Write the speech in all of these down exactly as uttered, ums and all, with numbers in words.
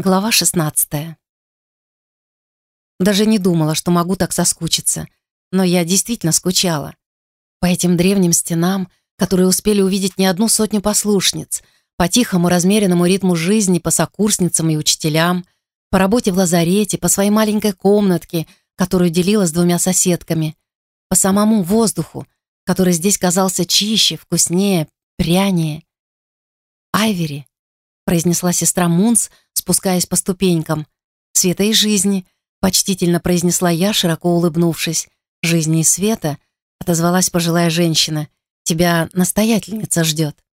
Глава шестнадцатая. Даже не думала, что могу так соскучиться, но я действительно скучала. По этим древним стенам, которые успели увидеть не одну сотню послушниц, по тихому размеренному ритму жизни, по сокурсницам и учителям, по работе в лазарете, по своей маленькой комнатке, которую делила с двумя соседками, по самому воздуху, который здесь казался чище, вкуснее, прянее. «Айвери», — произнесла сестра Мунс, спускаясь по ступенькам. «Света и жизни», — почтительно произнесла я, широко улыбнувшись. «Жизни и света», — отозвалась пожилая женщина. «Тебя настоятельница ждет».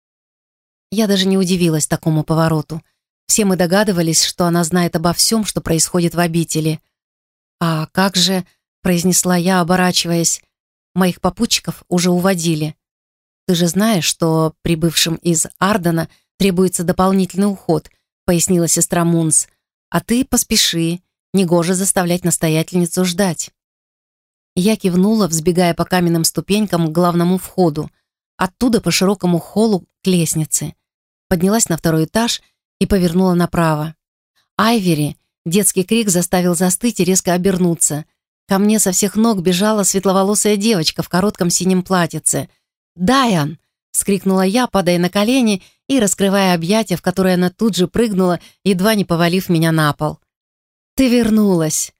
Я даже не удивилась такому повороту. Все мы догадывались, что она знает обо всем, что происходит в обители. «А как же», — произнесла я, оборачиваясь, — «моих попутчиков уже уводили. Ты же знаешь, что прибывшим из Ардена требуется дополнительный уход», — пояснила сестра Мунс. «А ты поспеши, негоже заставлять настоятельницу ждать». Я кивнула, взбегая по каменным ступенькам к главному входу, оттуда по широкому холлу к лестнице. Поднялась на второй этаж и повернула направо. «Айвери!» — детский крик заставил застыть и резко обернуться. Ко мне со всех ног бежала светловолосая девочка в коротком синем платьице. «Дайан!» — вскрикнула я, падая на колени и раскрывая объятия, в которые она тут же прыгнула, едва не повалив меня на пол. «Ты вернулась!»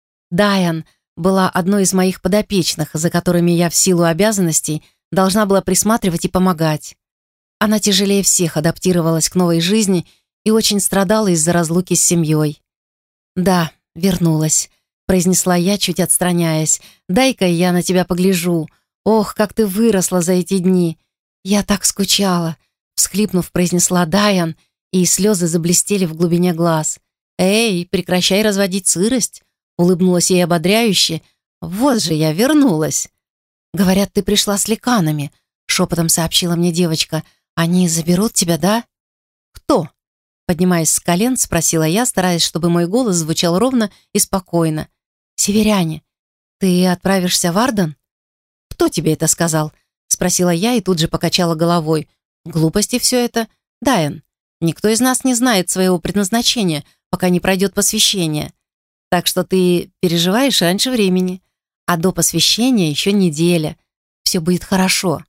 Дайан была одной из моих подопечных, за которыми я в силу обязанностей должна была присматривать и помогать. Она тяжелее всех адаптировалась к новой жизни и очень страдала из-за разлуки с семьей. «Да, вернулась», — произнесла я, чуть отстраняясь. «Дай-ка я на тебя погляжу. Ох, как ты выросла за эти дни! Я так скучала!» Всхлипнув, произнесла Дайан, и слезы заблестели в глубине глаз. «Эй, прекращай разводить сырость!» Улыбнулась ей ободряюще. «Вот же я вернулась!» «Говорят, ты пришла с ликанами», — шепотом сообщила мне девочка. «Они заберут тебя, да?» «Кто?» Поднимаясь с колен, спросила я, стараясь, чтобы мой голос звучал ровно и спокойно. «Северяне, ты отправишься в Арден?» «Кто тебе это сказал?» Спросила я и тут же покачала головой. «Глупости все это. Дайан, никто из нас не знает своего предназначения, пока не пройдет посвящение. Так что ты переживаешь раньше времени. А до посвящения еще неделя. Все будет хорошо».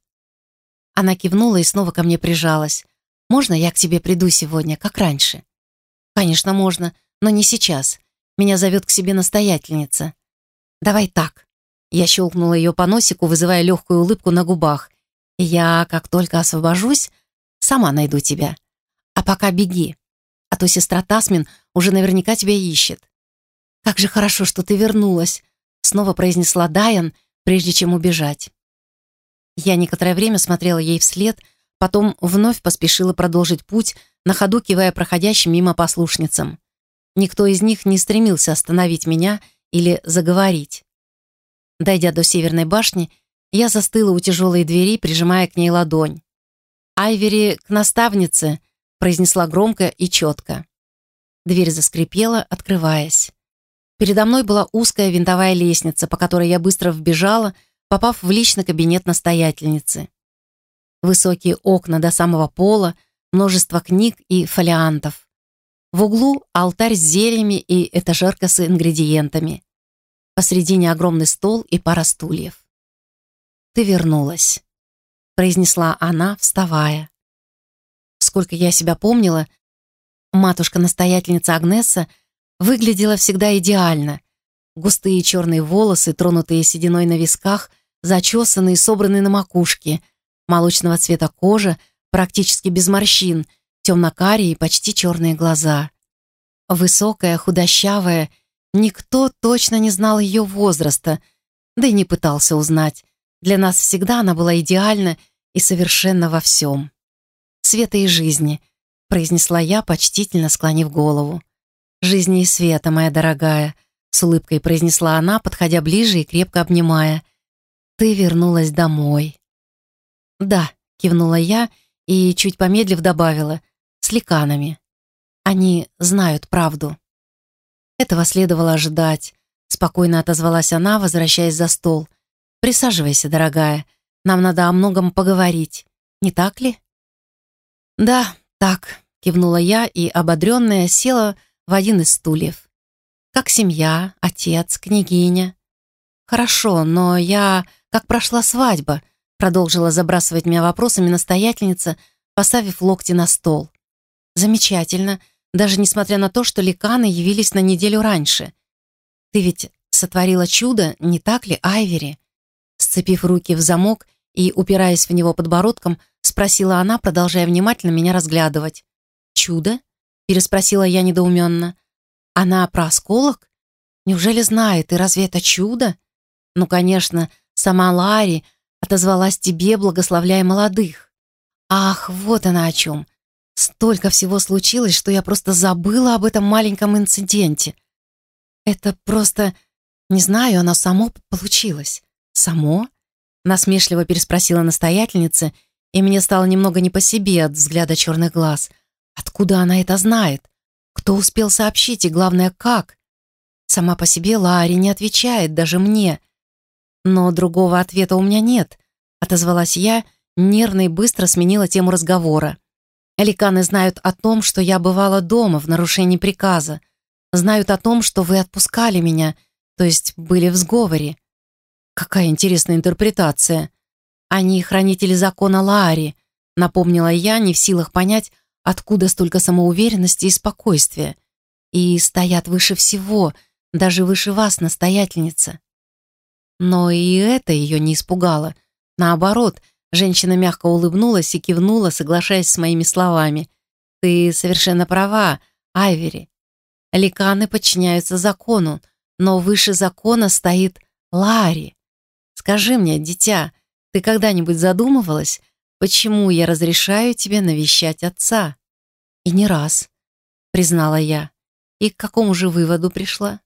Она кивнула и снова ко мне прижалась. «Можно я к тебе приду сегодня, как раньше?» «Конечно, можно, но не сейчас. Меня зовет к себе настоятельница». «Давай так». Я щелкнула ее по носику, вызывая легкую улыбку на губах. «Я, как только освобожусь, сама найду тебя. А пока беги, а то сестра Тасмин уже наверняка тебя ищет». «Как же хорошо, что ты вернулась», — снова произнесла Дайан, прежде чем убежать. Я некоторое время смотрела ей вслед, потом вновь поспешила продолжить путь, на ходу кивая проходящим мимо послушницам. Никто из них не стремился остановить меня или заговорить. Дойдя до Северной башни, я застыла у тяжелой двери, прижимая к ней ладонь. «Айвери к наставнице», — произнесла громко и четко. Дверь заскрипела, открываясь. Передо мной была узкая винтовая лестница, по которой я быстро вбежала, попав в личный кабинет настоятельницы. Высокие окна до самого пола, множество книг и фолиантов. В углу алтарь с зельями и этажерка с ингредиентами. Посредине огромный стол и пара стульев. «Ты вернулась», — произнесла она, вставая. Сколько я себя помнила, матушка-настоятельница Агнесса выглядела всегда идеально. Густые черные волосы, тронутые сединой на висках, зачесанные и собранные на макушке, молочного цвета кожа, практически без морщин, темно-карие и почти черные глаза. Высокая, худощавая, никто точно не знал ее возраста, да и не пытался узнать. Для нас всегда она была идеальна и совершенна во всем. «Света и жизни», — произнесла я, почтительно склонив голову. «Жизни и света, моя дорогая», — с улыбкой произнесла она, подходя ближе и крепко обнимая. «Ты вернулась домой». «Да», — кивнула я и, чуть помедлив, добавила, «с ликанами. Они знают правду». «Этого следовало ожидать», — спокойно отозвалась она, возвращаясь за стол. «Присаживайся, дорогая. Нам надо о многом поговорить. Не так ли?» «Да, так», — кивнула я и, ободренная, села в один из стульев. Как семья, отец, княгиня. Хорошо, но я... Как прошла свадьба? Продолжила забрасывать меня вопросами настоятельница, поставив локти на стол. Замечательно, даже несмотря на то, что ликаны явились на неделю раньше. Ты ведь сотворила чудо, не так ли, Айвери? Сцепив руки в замок и упираясь в него подбородком, спросила она, продолжая внимательно меня разглядывать. «Чудо?» — переспросила я недоуменно. «Она про осколок? Неужели знает, и разве это чудо?» «Ну, конечно, сама Ларри отозвалась тебе, благословляя молодых». «Ах, вот она о чем. Столько всего случилось, что я просто забыла об этом маленьком инциденте. Это просто, не знаю, оно само получилось». «Само?» — насмешливо переспросила настоятельница, и мне стало немного не по себе от взгляда черных глаз. Откуда она это знает? Кто успел сообщить и, главное, как? Сама по себе Ларри не отвечает даже мне. Но другого ответа у меня нет, отозвалась я, нервно и быстро сменила тему разговора. Ликаны знают о том, что я бывала дома в нарушении приказа. Знают о том, что вы отпускали меня, то есть были в сговоре. Какая интересная интерпретация. Они хранители закона Ларри, напомнила я, не в силах понять, откуда столько самоуверенности и спокойствия. И стоят выше всего, даже выше вас, настоятельница. Но и это ее не испугало. Наоборот, женщина мягко улыбнулась и кивнула, соглашаясь с моими словами. «Ты совершенно права, Айвери. Ликаны подчиняются закону, но выше закона стоит Ларри. Скажи мне, дитя, ты когда-нибудь задумывалась, почему я разрешаю тебе навещать отца?» «И не раз», — признала я. «И к какому же выводу пришла?»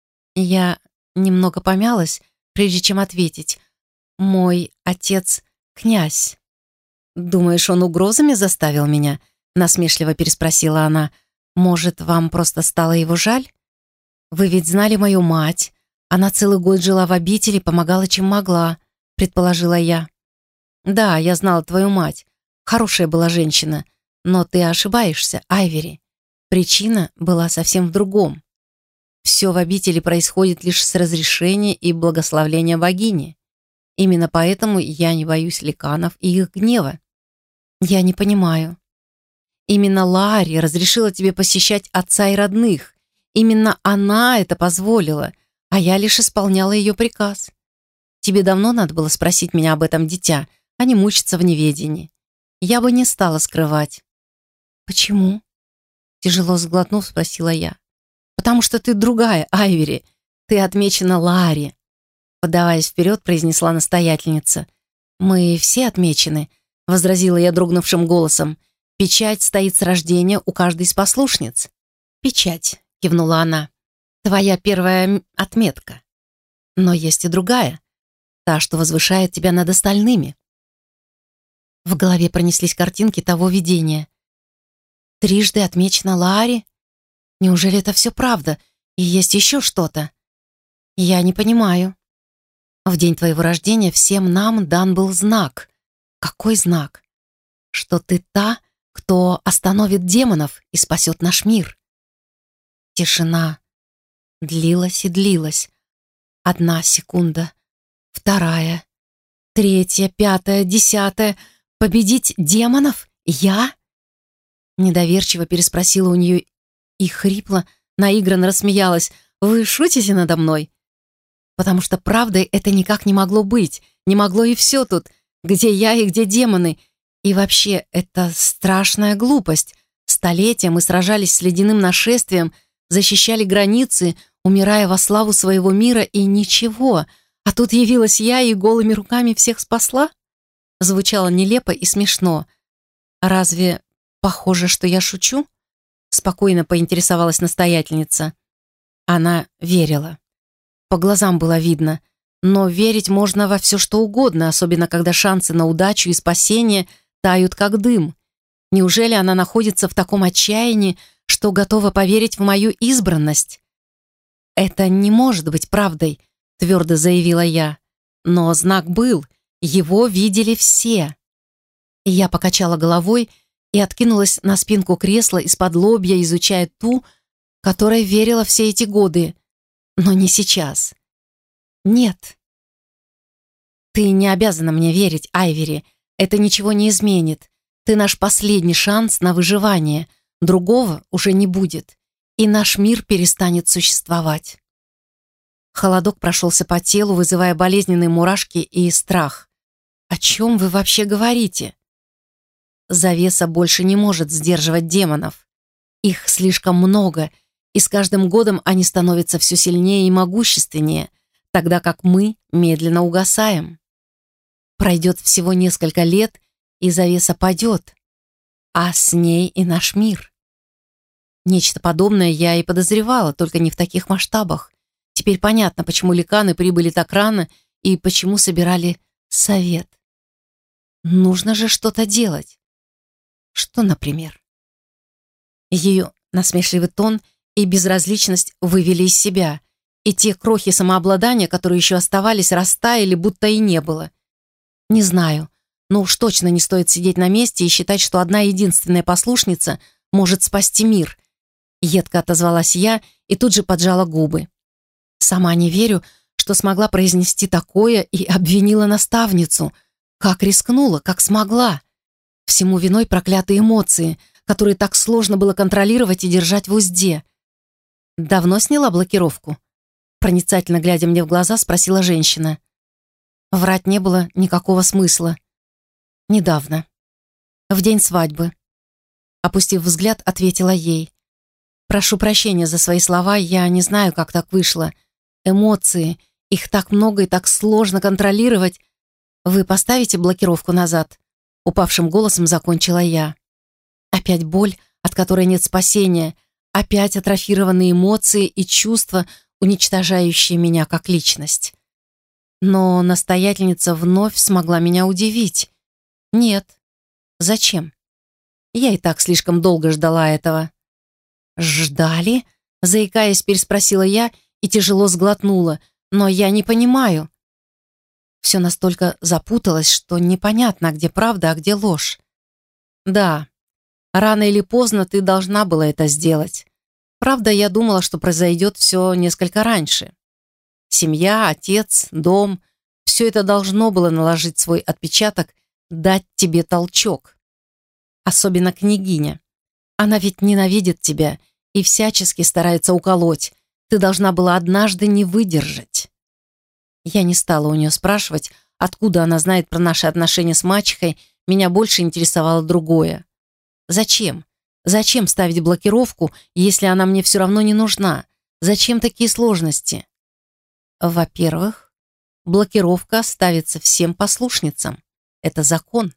Я немного помялась, прежде чем ответить. «Мой отец — князь». «Думаешь, он угрозами заставил меня?» — насмешливо переспросила она. «Может, вам просто стало его жаль? Вы ведь знали мою мать. Она целый год жила в обители, помогала, чем могла», — предположила я. «Да, я знала твою мать. Хорошая была женщина. Но ты ошибаешься, Айвери. Причина была совсем в другом. Все в обители происходит лишь с разрешения и благословления богини. Именно поэтому я не боюсь ликанов и их гнева». «Я не понимаю». «Именно Ларри разрешила тебе посещать отца и родных. Именно она это позволила, а я лишь исполняла ее приказ. Тебе давно надо было спросить меня об этом, дитя, а не мучиться в неведении. Я бы не стала скрывать». «Почему?» Тяжело сглотнув, спросила я. «Потому что ты другая, Айвери. Ты отмечена Ларри», подаваясь вперед, произнесла настоятельница. «Мы все отмечены», — возразила я дрогнувшим голосом. «Печать стоит с рождения у каждой из послушниц». «Печать», — кивнула она. «Твоя первая отметка. Но есть и другая, та, что возвышает тебя над остальными». В голове пронеслись картинки того видения. Трижды отмечена Ларри? Неужели это все правда? И есть еще что-то? Я не понимаю. В день твоего рождения всем нам дан был знак. Какой знак? Что ты та, кто остановит демонов и спасет наш мир. Тишина длилась и длилась. Одна секунда, вторая, третья, пятая, десятая. Победить демонов? Я? Недоверчиво переспросила у нее и хрипло, наигранно рассмеялась. «Вы шутите надо мной?» «Потому что правдой это никак не могло быть. Не могло и все тут. Где я и где демоны? И вообще, это страшная глупость. Столетия мы сражались с ледяным нашествием, защищали границы, умирая во славу своего мира, и ничего. А тут явилась я и голыми руками всех спасла?» Звучало нелепо и смешно. «Разве похоже, что я шучу?» Спокойно поинтересовалась настоятельница. Она верила. По глазам было видно. Но верить можно во все, что угодно, особенно когда шансы на удачу и спасение тают как дым. Неужели она находится в таком отчаянии, что готова поверить в мою избранность? «Это не может быть правдой», — твердо заявила я. «Но знак был, его видели все». И я покачала головой, и откинулась на спинку кресла из-под лобья, изучая ту, которой верила все эти годы, но не сейчас. Нет. Ты не обязана мне верить, Айвери. Это ничего не изменит. Ты наш последний шанс на выживание. Другого уже не будет. И наш мир перестанет существовать. Холодок прошелся по телу, вызывая болезненные мурашки и страх. О чем вы вообще говорите? Завеса больше не может сдерживать демонов. Их слишком много, и с каждым годом они становятся все сильнее и могущественнее, тогда как мы медленно угасаем. Пройдет всего несколько лет, и завеса падет, а с ней и наш мир. Нечто подобное я и подозревала, только не в таких масштабах. Теперь понятно, почему ликаны прибыли так рано и почему собирали совет. Нужно же что-то делать. Что, например? Ее насмешливый тон и безразличность вывели из себя, и те крохи самообладания, которые еще оставались, растаяли, будто и не было. Не знаю, но уж точно не стоит сидеть на месте и считать, что одна единственная послушница может спасти мир. Едко отозвалась я и тут же поджала губы. Сама не верю, что смогла произнести такое, и обвинила наставницу. Как рискнула, как смогла. Всему виной проклятые эмоции, которые так сложно было контролировать и держать в узде. «Давно сняла блокировку?» Проницательно глядя мне в глаза, спросила женщина. Врать не было никакого смысла. «Недавно. В день свадьбы». Опустив взгляд, ответила ей. «Прошу прощения за свои слова, я не знаю, как так вышло. Эмоции, их так много и так сложно контролировать. Вы поставите блокировку назад?» Упавшим голосом закончила я. Опять боль, от которой нет спасения. Опять атрофированные эмоции и чувства, уничтожающие меня как личность. Но настоятельница вновь смогла меня удивить. Нет. Зачем? Я и так слишком долго ждала этого. «Ждали?» — заикаясь, переспросила я и тяжело сглотнула. «Но я не понимаю». Все настолько запуталось, что непонятно, где правда, а где ложь. «Да, рано или поздно ты должна была это сделать. Правда, я думала, что произойдет все несколько раньше. Семья, отец, дом — все это должно было наложить свой отпечаток, дать тебе толчок. Особенно княгиня. Она ведь ненавидит тебя и всячески старается уколоть. Ты должна была однажды не выдержать». Я не стала у нее спрашивать, откуда она знает про наши отношения с мачехой, меня больше интересовало другое. Зачем? Зачем ставить блокировку, если она мне все равно не нужна? Зачем такие сложности? Во-первых, блокировка ставится всем послушницам. Это закон.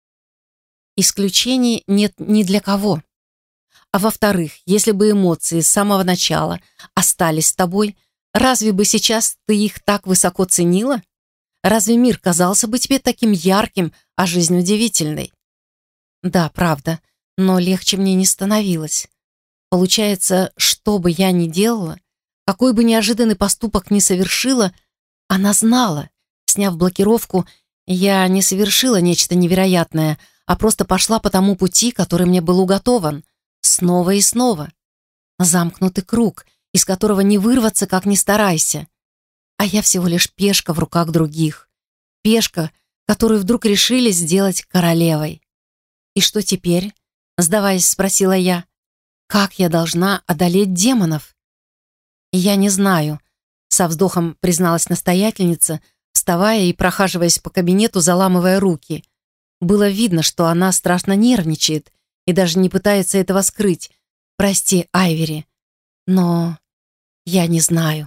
Исключений нет ни для кого. А во-вторых, если бы эмоции с самого начала остались с тобой, разве бы сейчас ты их так высоко ценила? Разве мир казался бы тебе таким ярким, а жизнь удивительной? Да, правда, но легче мне не становилось. Получается, что бы я ни делала, какой бы неожиданный поступок ни совершила, она знала. Сняв блокировку, я не совершила нечто невероятное, а просто пошла по тому пути, который мне был уготован. Снова и снова. Замкнутый круг, из которого не вырваться, как ни старайся. А я всего лишь пешка в руках других. Пешка, которую вдруг решили сделать королевой. «И что теперь?» — сдаваясь, спросила я. «Как я должна одолеть демонов?» «Я не знаю», — со вздохом призналась настоятельница, вставая и прохаживаясь по кабинету, заламывая руки. Было видно, что она страшно нервничает и даже не пытается этого скрыть. «Прости, Айвери, но я не знаю».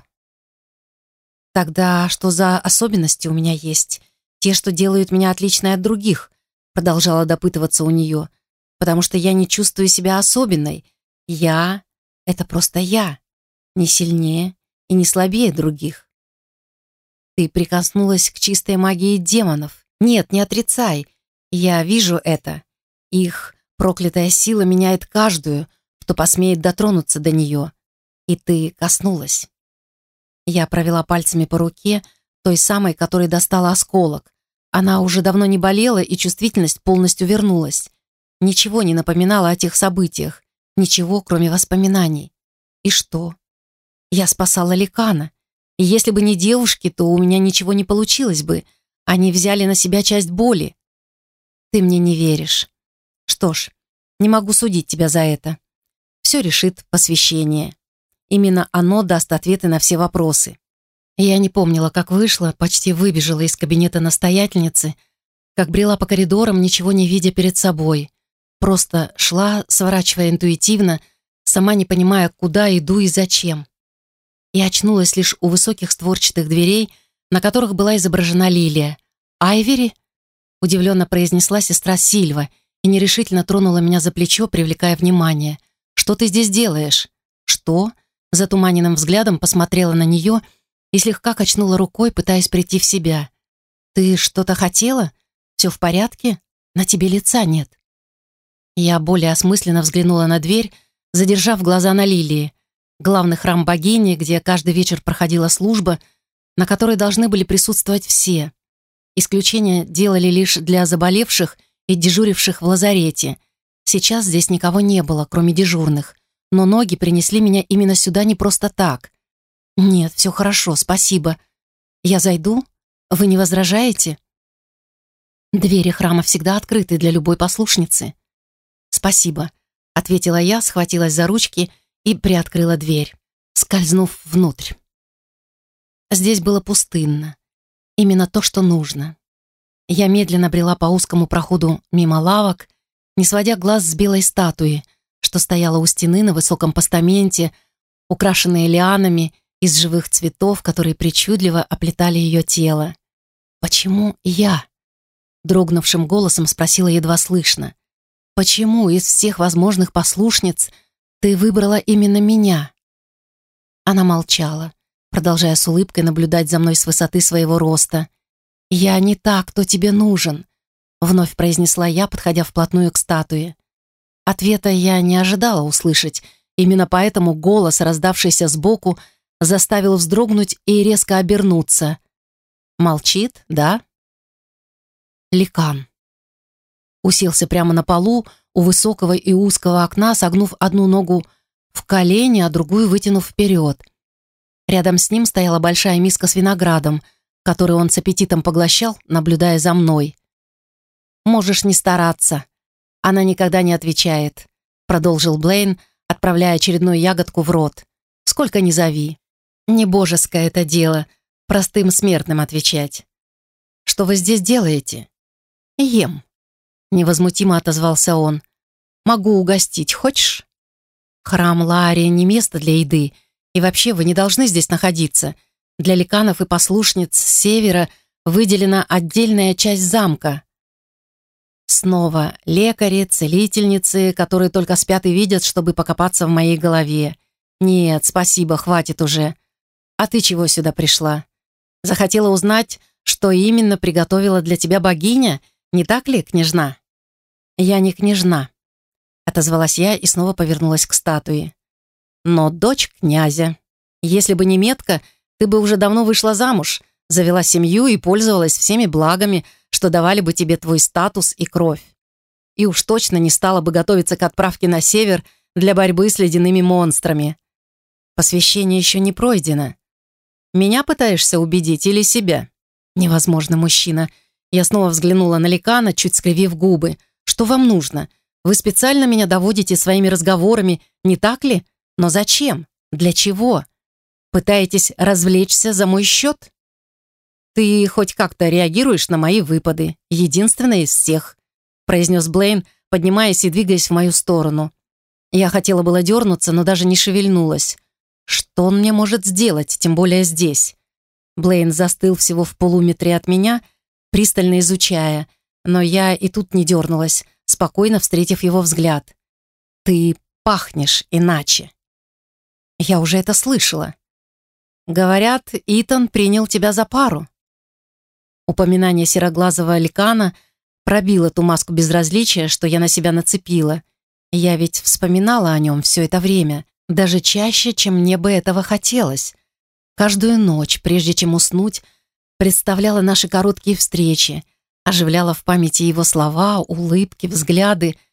«Тогда что за особенности у меня есть? Те, что делают меня отличной от других?» Продолжала допытываться у нее. «Потому что я не чувствую себя особенной. Я — это просто я, не сильнее и не слабее других». «Ты прикоснулась к чистой магии демонов. Нет, не отрицай. Я вижу это. Их проклятая сила меняет каждую, кто посмеет дотронуться до нее. И ты коснулась». Я провела пальцами по руке, той самой, которой достала осколок. Она уже давно не болела, и чувствительность полностью вернулась. Ничего не напоминало о тех событиях. Ничего, кроме воспоминаний. И что? Я спасала Ликана. И если бы не девушки, то у меня ничего не получилось бы. Они взяли на себя часть боли. Ты мне не веришь. Что ж, не могу судить тебя за это. Все решит посвящение. Именно оно даст ответы на все вопросы. Я не помнила, как вышла, почти выбежала из кабинета настоятельницы, как брела по коридорам, ничего не видя перед собой. Просто шла, сворачивая интуитивно, сама не понимая, куда иду и зачем. И очнулась лишь у высоких створчатых дверей, на которых была изображена лилия. «Айвери?» — удивленно произнесла сестра Сильва и нерешительно тронула меня за плечо, привлекая внимание. «Что ты здесь делаешь?» «Что?» — затуманенным взглядом посмотрела на нее и слегка качнула рукой, пытаясь прийти в себя. «Ты что-то хотела? Все в порядке? На тебе лица нет». Я более осмысленно взглянула на дверь, задержав глаза на лилии, главный храм богини, где каждый вечер проходила служба, на которой должны были присутствовать все. Исключения делали лишь для заболевших и дежуривших в лазарете. Сейчас здесь никого не было, кроме дежурных, но ноги принесли меня именно сюда не просто так. «Нет, все хорошо, спасибо. Я зайду? Вы не возражаете?» Двери храма всегда открыты для любой послушницы. «Спасибо», — ответила я, схватилась за ручки и приоткрыла дверь, скользнув внутрь. Здесь было пустынно. Именно то, что нужно. Я медленно брела по узкому проходу мимо лавок, не сводя глаз с белой статуи, что стояла у стены на высоком постаменте, украшенной лианами из живых цветов, которые причудливо оплетали ее тело. «Почему я?» — дрогнувшим голосом спросила едва слышно. «Почему из всех возможных послушниц ты выбрала именно меня?» Она молчала, продолжая с улыбкой наблюдать за мной с высоты своего роста. «Я не та, кто тебе нужен», — вновь произнесла я, подходя вплотную к статуе. Ответа я не ожидала услышать, именно поэтому голос, раздавшийся сбоку, заставил вздрогнуть и резко обернуться. «Молчит, да?» Ликан. Уселся прямо на полу у высокого и узкого окна, согнув одну ногу в колени, а другую вытянув вперед. Рядом с ним стояла большая миска с виноградом, которую он с аппетитом поглощал, наблюдая за мной. «Можешь не стараться. Она никогда не отвечает», — продолжил Блейн, отправляя очередную ягодку в рот. «Сколько ни зови. Не божеское это дело, простым смертным отвечать». «Что вы здесь делаете?» «Ем», — невозмутимо отозвался он. «Могу угостить, хочешь?» «Храм Лаария не место для еды, и вообще вы не должны здесь находиться. Для ликанов и послушниц с севера выделена отдельная часть замка». Снова лекари, целительницы, которые только спят и видят, чтобы покопаться в моей голове. «Нет, спасибо, хватит уже. А ты чего сюда пришла? Захотела узнать, что именно приготовила для тебя богиня, не так ли, княжна?» «Я не княжна», — отозвалась я и снова повернулась к статуе. «Но дочь князя. Если бы не метка, ты бы уже давно вышла замуж, завела семью и пользовалась всеми благами, что давали бы тебе твой статус и кровь. И уж точно не стала бы готовиться к отправке на север для борьбы с ледяными монстрами. Посвящение еще не пройдено. Меня пытаешься убедить или себя?» «Невозможно, мужчина». Я снова взглянула на Ликана, чуть скривив губы. «Что вам нужно? Вы специально меня доводите своими разговорами, не так ли? Но зачем? Для чего? Пытаетесь развлечься за мой счет?» «Ты хоть как-то реагируешь на мои выпады, единственная из всех», произнес Блейн, поднимаясь и двигаясь в мою сторону. Я хотела было дернуться, но даже не шевельнулась. Что он мне может сделать, тем более здесь? Блейн застыл всего в полуметре от меня, пристально изучая, но я и тут не дернулась, спокойно встретив его взгляд. «Ты пахнешь иначе». «Я уже это слышала. Говорят, Итан принял тебя за пару». Упоминание сероглазого ликана пробило ту маску безразличия, что я на себя нацепила. Я ведь вспоминала о нем все это время, даже чаще, чем мне бы этого хотелось. Каждую ночь, прежде чем уснуть, представляла наши короткие встречи, оживляла в памяти его слова, улыбки, взгляды,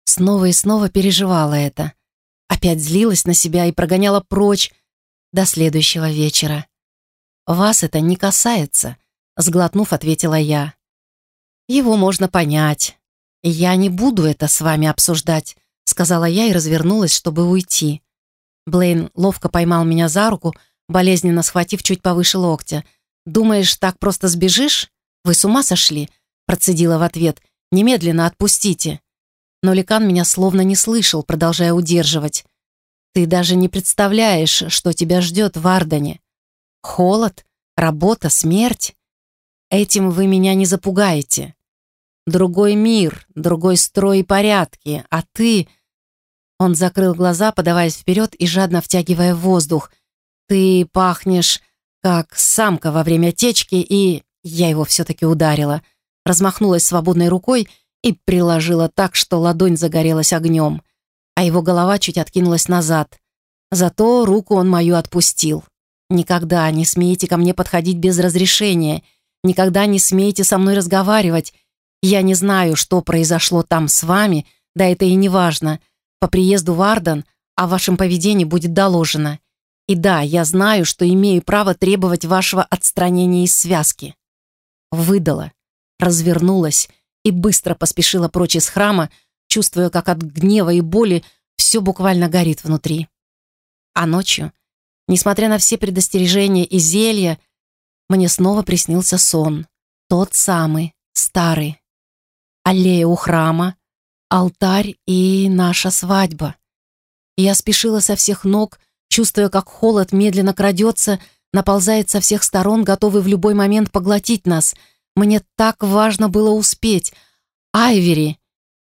Снова и снова переживала это. Опять злилась на себя и прогоняла прочь до следующего вечера. «Вас это не касается», — сглотнув, ответила я. «Его можно понять. Я не буду это с вами обсуждать», — сказала я и развернулась, чтобы уйти. Блейн ловко поймал меня за руку, болезненно схватив чуть повыше локтя. «Думаешь, так просто сбежишь? Вы с ума сошли?» — процедила в ответ. «Немедленно отпустите». Но Ликан меня словно не слышал, продолжая удерживать. «Ты даже не представляешь, что тебя ждет в Ардене. Холод, работа, смерть. Этим вы меня не запугаете. Другой мир, другой строй и порядки, а ты...» Он закрыл глаза, подаваясь вперед и жадно втягивая воздух. «Ты пахнешь, как самка во время течки, и...» Я его все-таки ударила. Размахнулась свободной рукой и приложила так, что ладонь загорелась огнем, а его голова чуть откинулась назад. Зато руку он мою отпустил. «Никогда не смейте ко мне подходить без разрешения. Никогда не смейте со мной разговаривать. Я не знаю, что произошло там с вами, да это и не важно. По приезду в Арден о вашем поведении будет доложено. И да, я знаю, что имею право требовать вашего отстранения из связки». Выдала, развернулась и быстро поспешила прочь из храма, чувствуя, как от гнева и боли все буквально горит внутри. А ночью, несмотря на все предостережения и зелья, мне снова приснился сон. Тот самый, старый. Аллея у храма, алтарь и наша свадьба. Я спешила со всех ног, чувствуя, как холод медленно крадется, наползает со всех сторон, готовый в любой момент поглотить нас. Мне так важно было успеть. Айвери!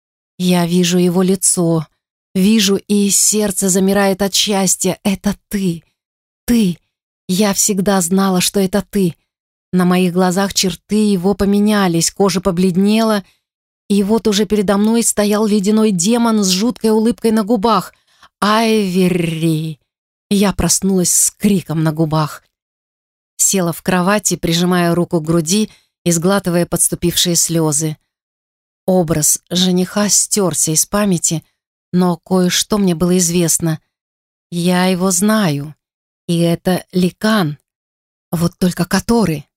Я вижу его лицо, вижу, и сердце замирает от счастья. Это ты! Ты! Я всегда знала, что это ты. На моих глазах черты его поменялись, кожа побледнела, и вот уже передо мной стоял ледяной демон с жуткой улыбкой на губах. Айвери! Я проснулась с криком на губах. Села в кровати, прижимая руку к груди и сглатывая подступившие слезы. Образ жениха стерся из памяти, но кое-что мне было известно. Я его знаю, и это Ликан. Вот только который?